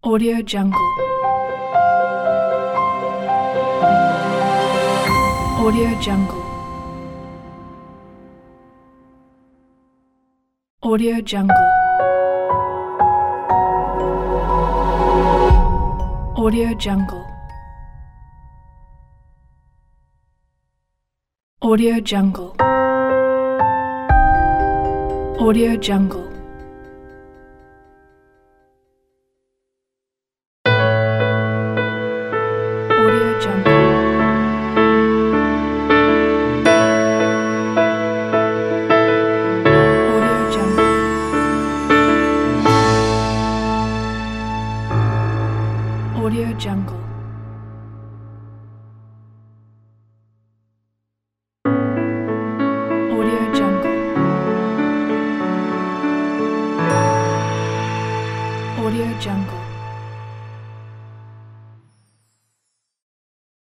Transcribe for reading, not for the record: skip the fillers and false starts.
Audio Jungle. Audio Jungle. Audio Jungle. Audio Jungle. Audio Jungle. Audio Jungle. Audio Jungle. Audio Jungle. Audio Jungle.